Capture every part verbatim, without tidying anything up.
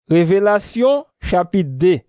Révélation chapitre deux.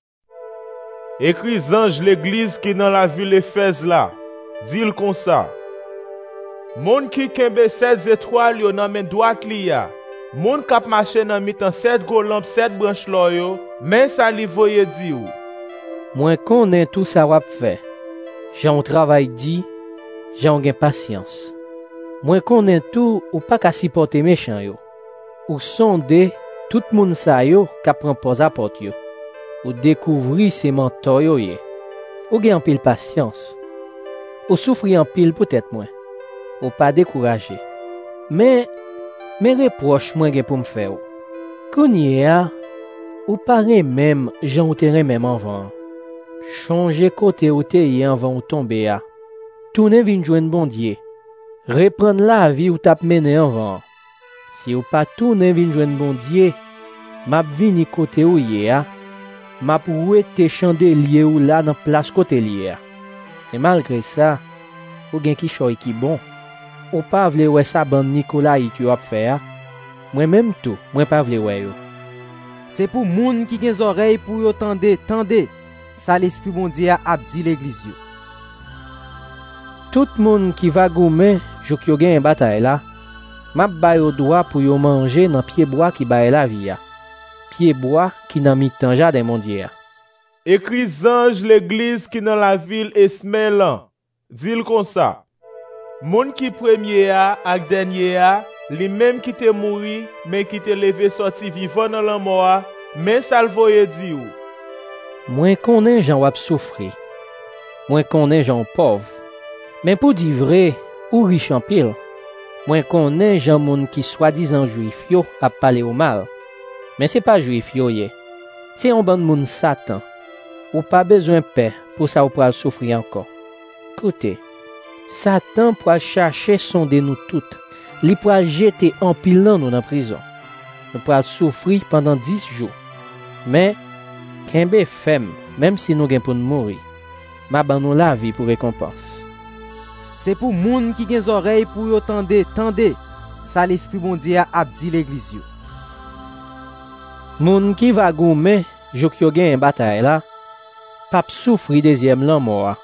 Écrit ange l'église qui dans la ville Éphèse là, dit comme ça. Moun qui kembe sept étoiles yo nan men droite li ya. Moun k'ap marché nan mitan sept gros lampes sept branches lo yo, men sa li voye di ou. Moi connais tout ça wap fait. J'en travail dit, j'en gen patience. Moi connais tout ou pas qu'à supporter méchant yo. Ou sonde tout moun sa yo k'ap prend pose à porte yo. Ou découvrir ses mentors yo ye. Ou gen en pile patience. Ou souffrir en pile peut-être moins. Ou pas décourager. Mais mes reproches moi gen pour me faire. Kounye a ou paraît même j'en terrain même avant. Changer côté ou te y avant ou tomber a. Tourner vinn joindre bon Dieu. Reprendre la vie ou tap mené avant. Si ou pas tourner vinn joindre bon Dieu, m'a vini côté ou y a. M'a pou te chandelier ou là dans place côté lié. Et malgré ça, ou gen ki choy ki bon. Ou pas vle wè sa bande Nicolas qui a fait. Moi même tout, moi pas vle wè yo. C'est pour moun qui gen oreille pour yo tande, tande. Ça l'esprit bon Dieu a dit l'église yo. Tout moun qui va goumen, jou ki yo gen en bataille là, m'a bay au droit pour yo manger dans pied bois qui bay la vie ya. Pied bois qui nan mi-temps jardin mondial. Écrit ange l'église qui dans la ville Esmélan, dit comme ça. Moun qui premier a ak dernier a, li même qui te mouri, mais qui te levé sorti vivant dans la mort, mais ça le voye di ou. Moi connais gens wap souffrir. Moi connais gens pauvres. Mais pour dire vrai, ou riche en pile. Moi connais gens moun qui soi-disant juif yo a parler au mal. Mais c'est pas juif yo ye. C'est un bon moun Satan. Ou pas besoin de paix pour ça ou pral souffrir encore. Écoutez, Satan pour chercher sonder nous toutes. Li pour jeter en pile nan nous dans prison. Nous pral souffrir pendant dix jours. Mais kembe fem, même si nous gen pour nous mourir, m'a ban nous la vie pour récompense. C'est pour moun qui gen oreille pour yo tande, tande. Ça l'esprit bon Dieu a dit l'église yo. Moun qui va goumen, jou ki yo gen en bataille là, pap souffri deuxième lan mort.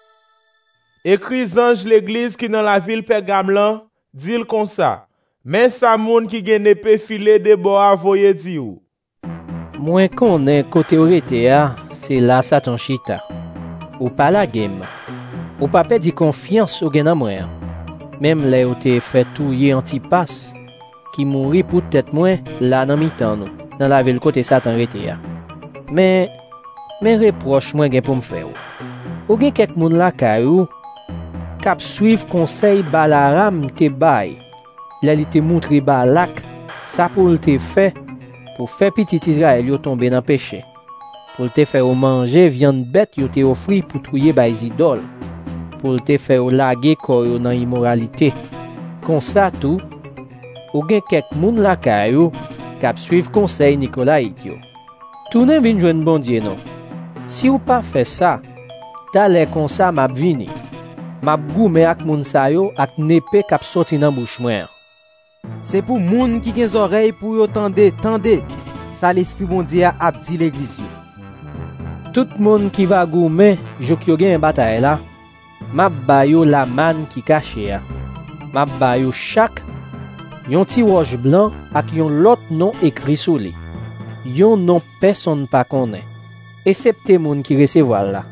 Écrit ange l'église qui dans la ville Pergamon, dit comme ça. Mais sa moun qui gen épée filée de bois voye di ou. Moi connais côté ou rete a, c'est là Satan chita. Ou pas la game. Ou pas perdre confiance ou gen nan moi. Même là ou te fait touyer Antipas, qui mouri pour tête moi là dans mi-temps nous. Dans la ville côté Satan rete ya. Mais mes reproches moi gen pour me faire. Ou gen quelques moun la kayou k'ap suivre conseil Balaram te bay. Là li te montre Balak ça pour te fait pour faire petit Israël yo tomber dans péché. Pour te faire manger viande bête yo te offri pour touyer bay idole. Pour te faire laguer corps yo dans immoralité. Comme ça tout ou gen quelques moun la kayou k'ap suivre conseil Nicolas yo. Tourner vinn joindre bon Dieu non. Si ou pas fait ça, t'allais comme ça m'a vini. M'a goume ak moun sa yo ak nepe k'ap sorti nan bouche moi. C'est pour moun qui gen oreille pour yo tande, tande. Ça l'esprit bon Dieu a dit l'église yo. Tout moun qui va goume, jou ki yo gen en bataille là, m'a bayo la man qui caché a. M'a bayo chaque yon ti roche blanc ak yon lot nom écrit sous li. Yon nom personne pas connaît. Excepté moun qui recevoir là.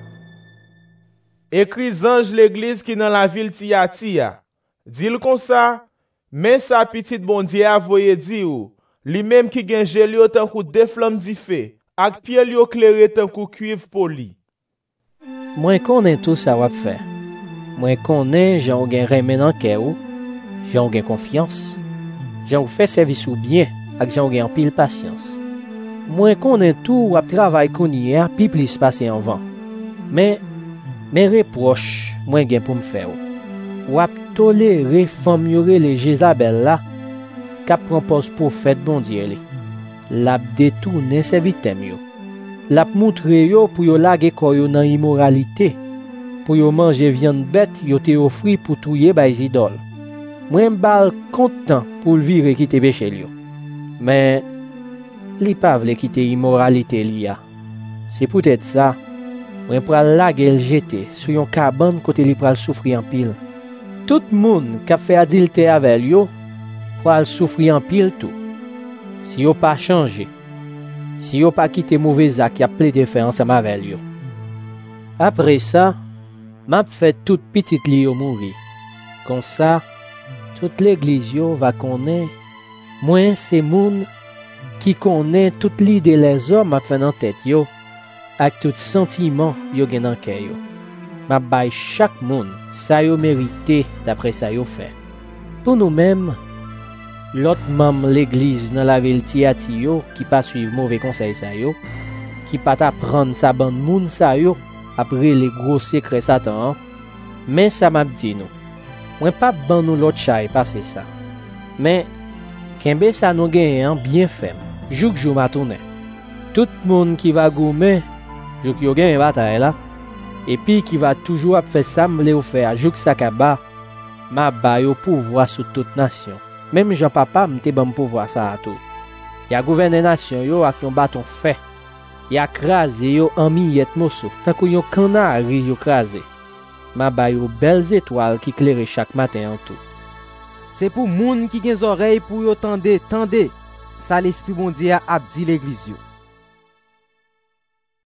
Écrit ange l'église qui dans la ville Tiatia. Dit comme ça, mais sa petite bon Dieu a voye di ou, li même qui gen gel yo tan kou de flamme di feu, ak pied yo clairé tan kou cuivre poli. Moi connais tout ça wap faire. Moi connais j'en gen remen en cœur ou, j'en gen confiance. J'en fait service ou bien, ak j'en gen pile patience. Moi connais tout wap travail konye a pi plus passer en vent. Mais mes reproches, moi gen pour me faire. Wap tolérer femme yore les Jézabel là, k'ap propose prophète bon Dieu li. L'ap détourner servitem yo. L'ap montre yo pour yo lage ko yo nan immoralité. Pour yo manger viande bête yo te offri pour touyer bay idole. Moi m'bal content pour le vivre quitter péché yo. Mais li pa vle quitter immoralité li a. C'est peut-être ça, mwen pral lage el jete sou yon cabane kote li pral soufri en pile. Tout moun k'ap fait adilte avec yo, pral soufri en pile tout. Si yo pas changé, si yo pas quitté mauvais acte qui a plaidé faire ensemble avec yo. Après ça, m'a fait toute petite li yo mouri. Comme ça, toute l'église yo va connaître, moi c'est moun qui connaît toute l'idée les hommes a fait dans tête yo, avec tout sentiment yo gen dans cœur yo. M'a bay chaque moun ça yo mérité d'après ça yo fait. Pour nous-mêmes, l'autre membre l'église dans la ville Tiati yo qui pas suivre mauvais conseil ça yo, qui pas apprendre sa bande moun ça yo après les gros secrets Satan, mais ça m'a dit nous. Moi pas ban nous l'autre chay passer ça. Mais kembe ça nous gagne bien fait. Jouk jou m'a tourné. Tout monde qui va goumer, jouk yo gagne bataille là. Et puis qui va toujours faire ça m'le ou faire jouk sakaba, m'a ba yo pouvoir sur toute nation. Même Jean papa m'te ban pouvoir ça à tout. Ya gouverner nation yo ak yon bâton fait. Ya krasé yo en miettes morceau, tant que yon canari yo krasé. Ma ba yo belles étoiles qui éclairent chaque matin en tout. C'est pour moun qui gen oreilles pour yo tande, tande. Ça l'esprit bon Dieu a dit l'église yo.